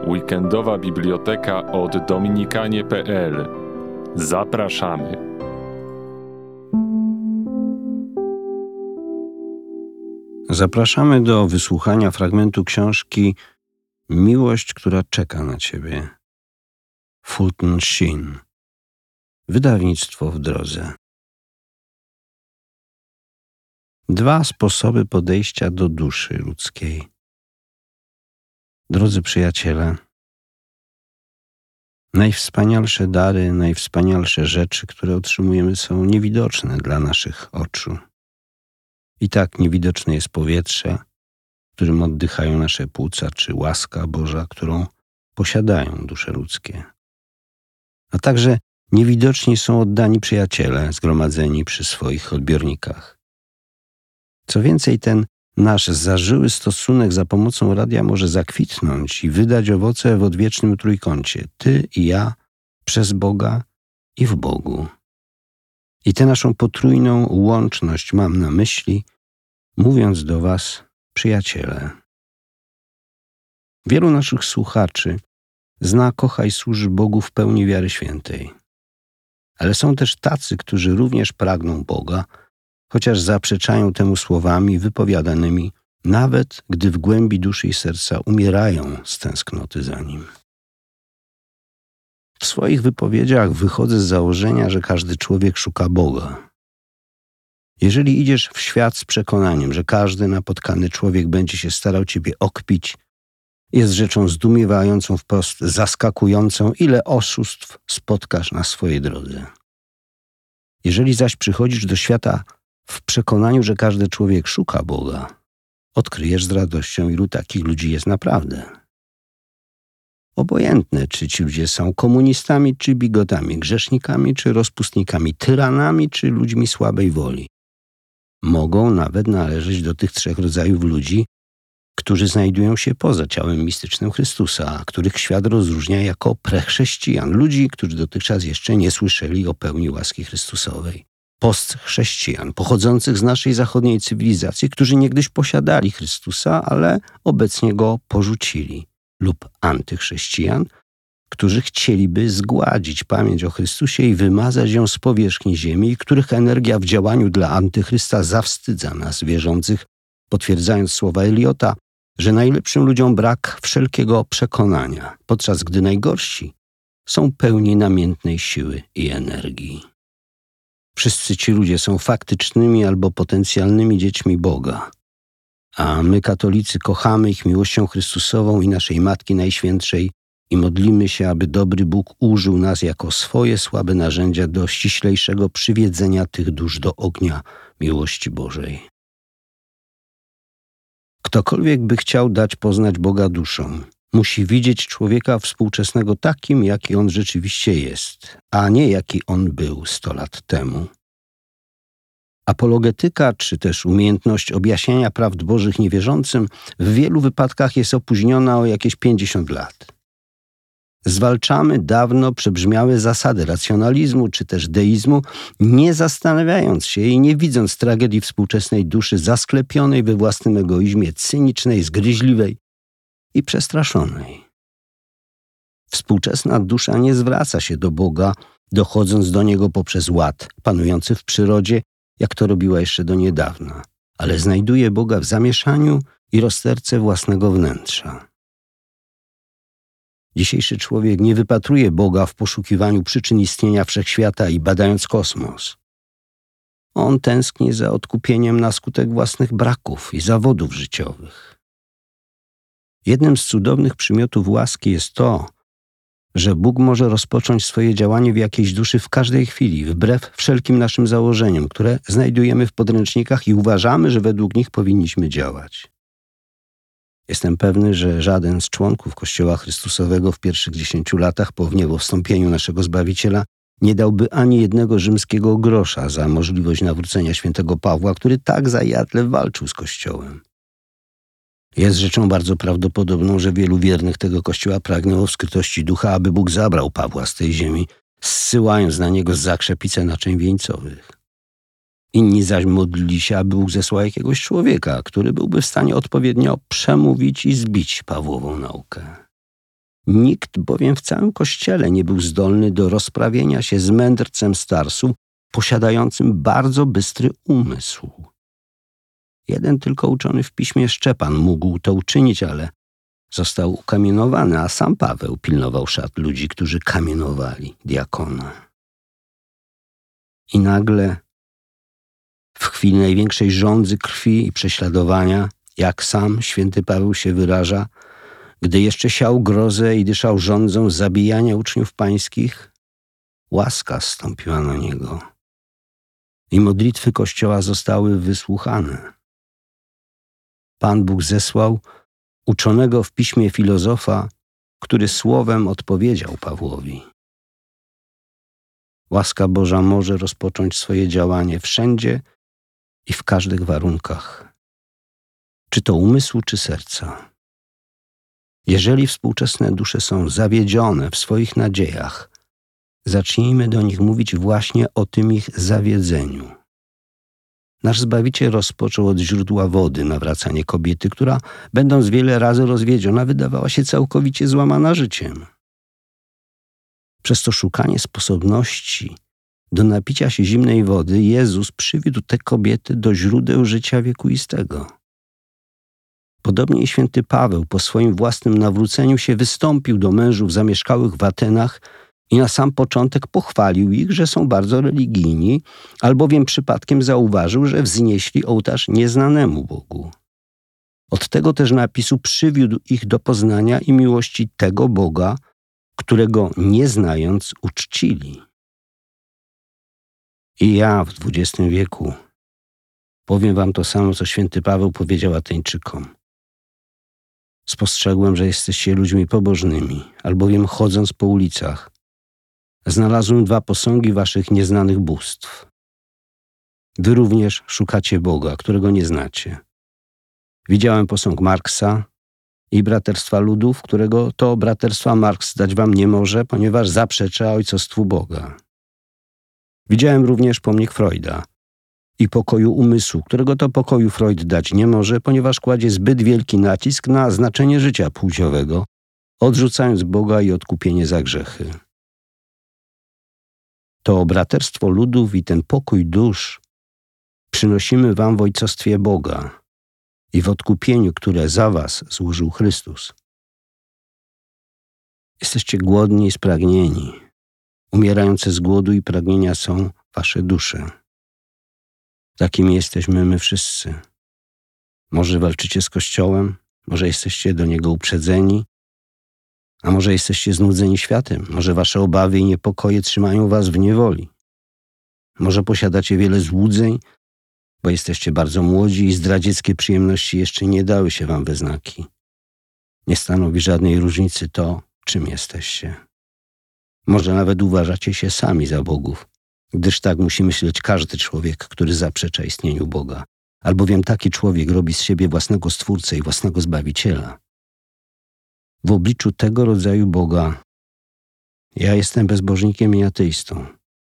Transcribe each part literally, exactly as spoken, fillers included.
Weekendowa biblioteka od dominikanie kropka pe el. Zapraszamy. Zapraszamy do wysłuchania fragmentu książki Miłość, która czeka na Ciebie. Fulton Sheen. Wydawnictwo W drodze. Dwa sposoby podejścia do duszy ludzkiej. Drodzy przyjaciele, najwspanialsze dary, najwspanialsze rzeczy, które otrzymujemy, są niewidoczne dla naszych oczu. I tak niewidoczne jest powietrze, którym oddychają nasze płuca, czy łaska Boża, którą posiadają dusze ludzkie. A także niewidoczni są oddani przyjaciele zgromadzeni przy swoich odbiornikach. Co więcej, ten nasz zażyły stosunek za pomocą radia może zakwitnąć i wydać owoce w odwiecznym trójkącie. Ty i ja, przez Boga i w Bogu. I tę naszą potrójną łączność mam na myśli, mówiąc do was, przyjaciele. Wielu naszych słuchaczy zna, kocha i służy Bogu w pełni wiary świętej. Ale są też tacy, którzy również pragną Boga, chociaż zaprzeczają temu słowami wypowiadanymi, nawet gdy w głębi duszy i serca umierają z tęsknoty za Nim. W swoich wypowiedziach wychodzę z założenia, że każdy człowiek szuka Boga. Jeżeli idziesz w świat z przekonaniem, że każdy napotkany człowiek będzie się starał ciebie okpić, jest rzeczą zdumiewającą, wprost zaskakującą, ile oszustw spotkasz na swojej drodze. Jeżeli zaś przychodzisz do świata w przekonaniu, że każdy człowiek szuka Boga, odkryjesz z radością, ilu takich ludzi jest naprawdę. Obojętne, czy ci ludzie są komunistami, czy bigotami, grzesznikami, czy rozpustnikami, tyranami, czy ludźmi słabej woli. Mogą nawet należeć do tych trzech rodzajów ludzi, którzy znajdują się poza ciałem mistycznym Chrystusa, których świat rozróżnia jako prechrześcijan, ludzi, którzy dotychczas jeszcze nie słyszeli o pełni łaski Chrystusowej. Postchrześcijan, pochodzących z naszej zachodniej cywilizacji, którzy niegdyś posiadali Chrystusa, ale obecnie Go porzucili. Lub antychrześcijan, którzy chcieliby zgładzić pamięć o Chrystusie i wymazać ją z powierzchni ziemi, i których energia w działaniu dla antychrysta zawstydza nas wierzących, potwierdzając słowa Eliota, że najlepszym ludziom brak wszelkiego przekonania, podczas gdy najgorsi są pełni namiętnej siły i energii. Wszyscy ci ludzie są faktycznymi albo potencjalnymi dziećmi Boga, a my, katolicy, kochamy ich miłością Chrystusową i naszej Matki Najświętszej i modlimy się, aby dobry Bóg użył nas jako swoje słabe narzędzia do ściślejszego przywiedzenia tych dusz do ognia miłości Bożej. Ktokolwiek by chciał dać poznać Boga duszom, musi widzieć człowieka współczesnego takim, jaki on rzeczywiście jest, a nie jaki on był sto lat temu. Apologetyka, czy też umiejętność objaśniania prawd Bożych niewierzącym w wielu wypadkach jest opóźniona o jakieś pięćdziesiąt lat. Zwalczamy dawno przebrzmiałe zasady racjonalizmu, czy też deizmu, nie zastanawiając się i nie widząc tragedii współczesnej duszy zasklepionej we własnym egoizmie, cynicznej, zgryźliwej i przestraszonej. Współczesna dusza nie zwraca się do Boga, dochodząc do Niego poprzez ład panujący w przyrodzie, jak to robiła jeszcze do niedawna, ale znajduje Boga w zamieszaniu i rozterce własnego wnętrza. Dzisiejszy człowiek nie wypatruje Boga w poszukiwaniu przyczyn istnienia wszechświata i badając kosmos. On tęskni za odkupieniem na skutek własnych braków i zawodów życiowych. Jednym z cudownych przymiotów łaski jest to, że Bóg może rozpocząć swoje działanie w jakiejś duszy w każdej chwili, wbrew wszelkim naszym założeniom, które znajdujemy w podręcznikach i uważamy, że według nich powinniśmy działać. Jestem pewny, że żaden z członków Kościoła Chrystusowego w pierwszych dziesięciu latach po wniebowstąpieniu naszego Zbawiciela nie dałby ani jednego rzymskiego grosza za możliwość nawrócenia świętego Pawła, który tak zajadle walczył z Kościołem. Jest rzeczą bardzo prawdopodobną, że wielu wiernych tego Kościoła pragnęło w skrytości ducha, aby Bóg zabrał Pawła z tej ziemi, zsyłając na niego zakrzepice naczyń wieńcowych. Inni zaś modlili się, aby Bóg zesłał jakiegoś człowieka, który byłby w stanie odpowiednio przemówić i zbić Pawłową naukę. Nikt bowiem w całym Kościele nie był zdolny do rozprawienia się z mędrcem z Tarsu, posiadającym bardzo bystry umysł. Jeden tylko uczony w piśmie Szczepan mógł to uczynić, ale został ukamienowany, a sam Paweł pilnował szat ludzi, którzy kamienowali diakona. I nagle, w chwili największej żądzy krwi i prześladowania, jak sam święty Paweł się wyraża, gdy jeszcze siał grozę i dyszał żądzą zabijania uczniów pańskich, łaska zstąpiła na niego i modlitwy Kościoła zostały wysłuchane. Pan Bóg zesłał uczonego w piśmie filozofa, który słowem odpowiedział Pawłowi. Łaska Boża może rozpocząć swoje działanie wszędzie i w każdych warunkach, czy to umysłu, czy serca. Jeżeli współczesne dusze są zawiedzione w swoich nadziejach, zacznijmy do nich mówić właśnie o tym ich zawiedzeniu. Nasz Zbawiciel rozpoczął od źródła wody nawracanie kobiety, która, będąc wiele razy rozwiedziona, wydawała się całkowicie złamana życiem. Przez to szukanie sposobności do napicia się zimnej wody Jezus przywiódł te kobiety do źródeł życia wiekuistego. Podobnie i święty Paweł po swoim własnym nawróceniu się wystąpił do mężów zamieszkałych w Atenach i na sam początek pochwalił ich, że są bardzo religijni, albowiem przypadkiem zauważył, że wznieśli ołtarz nieznanemu Bogu. Od tego też napisu przywiódł ich do poznania i miłości tego Boga, którego nie znając uczcili. I ja w dwudziestym wieku powiem wam to samo, co święty Paweł powiedział Ateńczykom. Spostrzegłem, że jesteście ludźmi pobożnymi, albowiem chodząc po ulicach, znalazłem dwa posągi waszych nieznanych bóstw. Wy również szukacie Boga, którego nie znacie. Widziałem posąg Marksa i Braterstwa Ludów, którego to braterstwa Marks dać wam nie może, ponieważ zaprzecza ojcostwu Boga. Widziałem również pomnik Freuda i pokoju umysłu, którego to pokoju Freud dać nie może, ponieważ kładzie zbyt wielki nacisk na znaczenie życia płciowego, odrzucając Boga i odkupienie za grzechy. To braterstwo ludów i ten pokój dusz przynosimy wam w ojcostwie Boga i w odkupieniu, które za was złożył Chrystus. Jesteście głodni i spragnieni. Umierające z głodu i pragnienia są wasze dusze. Takimi jesteśmy my wszyscy. Może walczycie z Kościołem, może jesteście do niego uprzedzeni, a może jesteście znudzeni światem, może wasze obawy i niepokoje trzymają was w niewoli. Może posiadacie wiele złudzeń, bo jesteście bardzo młodzi i zdradzieckie przyjemności jeszcze nie dały się wam we znaki. Nie stanowi żadnej różnicy to, czym jesteście. Może nawet uważacie się sami za bogów, gdyż tak musi myśleć każdy człowiek, który zaprzecza istnieniu Boga, albowiem taki człowiek robi z siebie własnego Stwórcę i własnego Zbawiciela. W obliczu tego rodzaju Boga ja jestem bezbożnikiem i ateistą.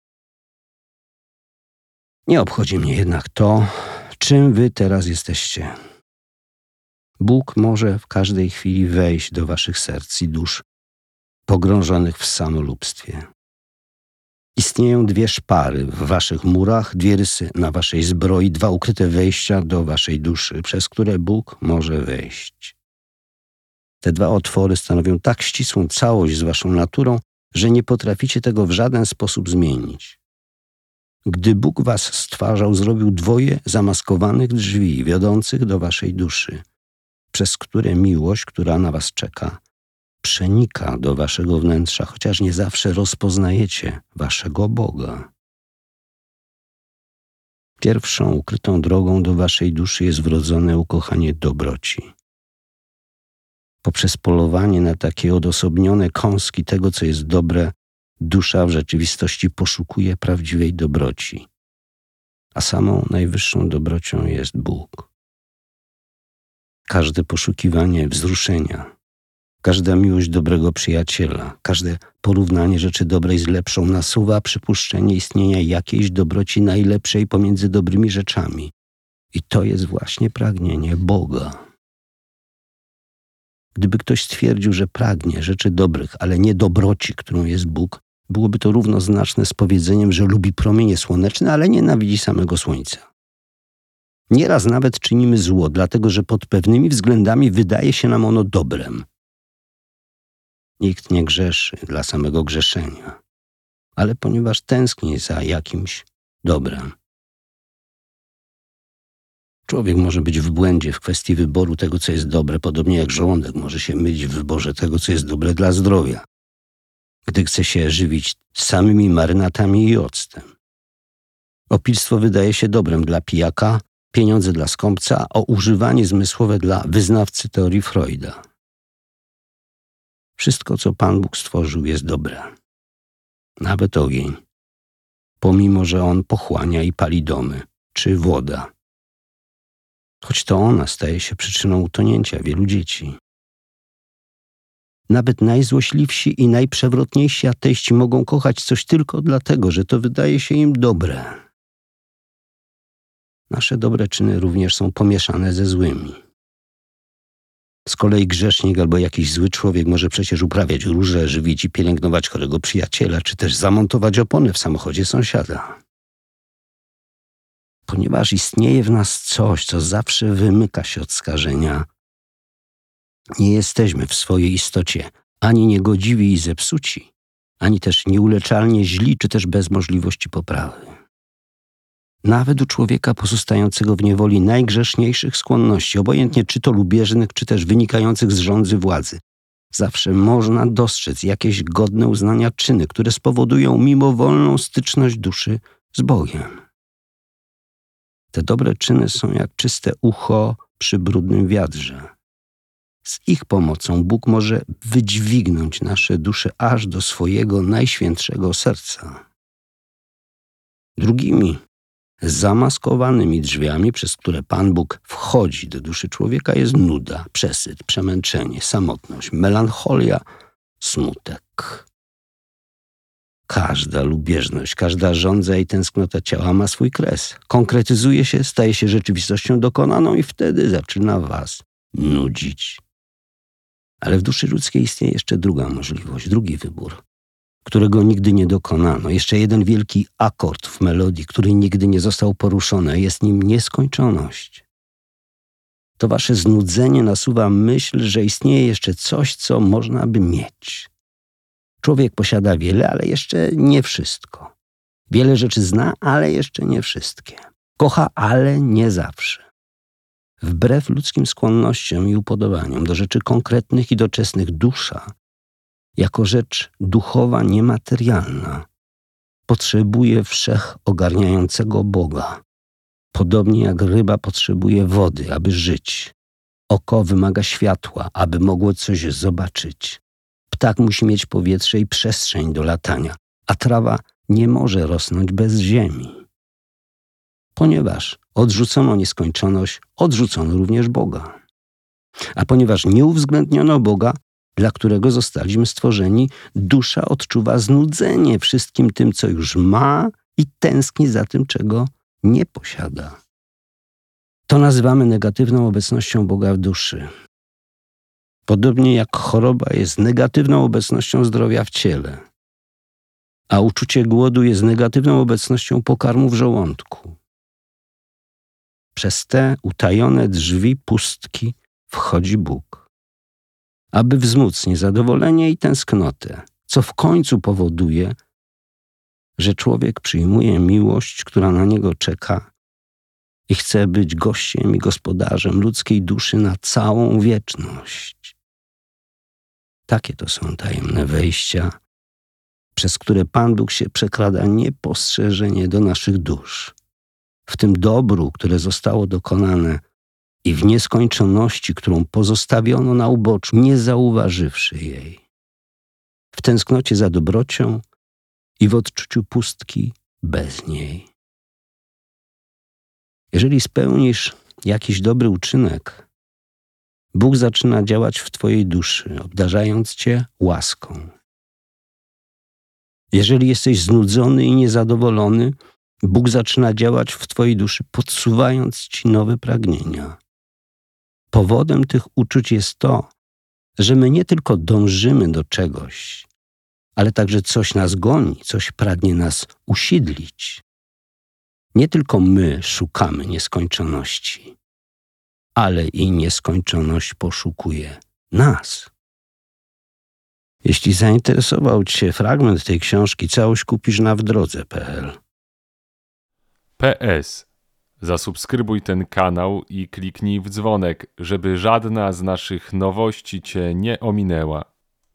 Nie obchodzi mnie jednak to, czym wy teraz jesteście. Bóg może w każdej chwili wejść do waszych serc i dusz pogrążonych w samolubstwie. Istnieją dwie szpary w waszych murach, dwie rysy na waszej zbroi, dwa ukryte wejścia do waszej duszy, przez które Bóg może wejść. Te dwa otwory stanowią tak ścisłą całość z waszą naturą, że nie potraficie tego w żaden sposób zmienić. Gdy Bóg was stwarzał, zrobił dwoje zamaskowanych drzwi wiodących do waszej duszy, przez które miłość, która na was czeka, przenika do waszego wnętrza, chociaż nie zawsze rozpoznajecie waszego Boga. Pierwszą ukrytą drogą do waszej duszy jest wrodzone ukochanie dobroci. Poprzez polowanie na takie odosobnione kąski tego, co jest dobre, dusza w rzeczywistości poszukuje prawdziwej dobroci, a samą najwyższą dobrocią jest Bóg. Każde poszukiwanie wzruszenia, każda miłość dobrego przyjaciela, każde porównanie rzeczy dobrej z lepszą nasuwa przypuszczenie istnienia jakiejś dobroci najlepszej pomiędzy dobrymi rzeczami. I to jest właśnie pragnienie Boga. Gdyby ktoś stwierdził, że pragnie rzeczy dobrych, ale nie dobroci, którą jest Bóg, byłoby to równoznaczne z powiedzeniem, że lubi promienie słoneczne, ale nienawidzi samego słońca. Nieraz nawet czynimy zło, dlatego że pod pewnymi względami wydaje się nam ono dobrem. Nikt nie grzeszy dla samego grzeszenia, ale ponieważ tęskni za jakimś dobrem. Człowiek może być w błędzie w kwestii wyboru tego, co jest dobre, podobnie jak żołądek może się mylić w wyborze tego, co jest dobre dla zdrowia, gdy chce się żywić samymi marynatami i octem. Opilstwo wydaje się dobrem dla pijaka, pieniądze dla skąpca, a używanie zmysłowe dla wyznawcy teorii Freuda. Wszystko, co Pan Bóg stworzył, jest dobre. Nawet ogień, pomimo że on pochłania i pali domy, czy woda. Choć to ona staje się przyczyną utonięcia wielu dzieci. Nawet najzłośliwsi i najprzewrotniejsi ateiści mogą kochać coś tylko dlatego, że to wydaje się im dobre. Nasze dobre czyny również są pomieszane ze złymi. Z kolei grzesznik albo jakiś zły człowiek może przecież uprawiać róże, żywić i pielęgnować chorego przyjaciela, czy też zamontować opony w samochodzie sąsiada. Ponieważ istnieje w nas coś, co zawsze wymyka się od skażenia, nie jesteśmy w swojej istocie ani niegodziwi i zepsuci, ani też nieuleczalnie źli, czy też bez możliwości poprawy. Nawet u człowieka pozostającego w niewoli najgrzeszniejszych skłonności, obojętnie czy to lubieżnych, czy też wynikających z rządzy władzy, zawsze można dostrzec jakieś godne uznania czyny, które spowodują mimowolną styczność duszy z Bogiem. Te dobre czyny są jak czyste ucho przy brudnym wiadrze. Z ich pomocą Bóg może wydźwignąć nasze dusze aż do swojego najświętszego serca. Drugimi zamaskowanymi drzwiami, przez które Pan Bóg wchodzi do duszy człowieka, jest nuda, przesyt, przemęczenie, samotność, melancholia, smutek. Każda lubieżność, każda żądza i tęsknota ciała ma swój kres. Konkretyzuje się, staje się rzeczywistością dokonaną i wtedy zaczyna was nudzić. Ale w duszy ludzkiej istnieje jeszcze druga możliwość, drugi wybór, którego nigdy nie dokonano. Jeszcze jeden wielki akord w melodii, który nigdy nie został poruszony, jest nim nieskończoność. To wasze znudzenie nasuwa myśl, że istnieje jeszcze coś, co można by mieć. Człowiek posiada wiele, ale jeszcze nie wszystko. Wiele rzeczy zna, ale jeszcze nie wszystkie. Kocha, ale nie zawsze. Wbrew ludzkim skłonnościom i upodobaniom do rzeczy konkretnych i doczesnych, dusza, jako rzecz duchowa, niematerialna, potrzebuje wszechogarniającego Boga. Podobnie jak ryba potrzebuje wody, aby żyć. Oko wymaga światła, aby mogło coś zobaczyć. Ptak musi mieć powietrze i przestrzeń do latania, a trawa nie może rosnąć bez ziemi. Ponieważ odrzucono nieskończoność, odrzucono również Boga. A ponieważ nie uwzględniono Boga, dla którego zostaliśmy stworzeni, dusza odczuwa znudzenie wszystkim tym, co już ma i tęskni za tym, czego nie posiada. To nazywamy negatywną obecnością Boga w duszy. Podobnie jak choroba jest negatywną obecnością zdrowia w ciele, a uczucie głodu jest negatywną obecnością pokarmu w żołądku. Przez te utajone drzwi pustki wchodzi Bóg, aby wzmóc niezadowolenie i tęsknotę, co w końcu powoduje, że człowiek przyjmuje miłość, która na niego czeka i chce być gościem i gospodarzem ludzkiej duszy na całą wieczność. Takie to są tajemne wejścia, przez które Pan Bóg się przekrada niepostrzeżenie do naszych dusz. W tym dobru, które zostało dokonane i w nieskończoności, którą pozostawiono na uboczu, nie zauważywszy jej. W tęsknocie za dobrocią i w odczuciu pustki bez niej. Jeżeli spełnisz jakiś dobry uczynek, Bóg zaczyna działać w twojej duszy, obdarzając cię łaską. Jeżeli jesteś znudzony i niezadowolony, Bóg zaczyna działać w twojej duszy, podsuwając ci nowe pragnienia. Powodem tych uczuć jest to, że my nie tylko dążymy do czegoś, ale także coś nas goni, coś pragnie nas usidlić. Nie tylko my szukamy nieskończoności, ale i nieskończoność poszukuje nas. Jeśli zainteresował Cię fragment tej książki, całość kupisz na w drodze kropka p l. P S. Zasubskrybuj ten kanał i kliknij w dzwonek, żeby żadna z naszych nowości Cię nie ominęła.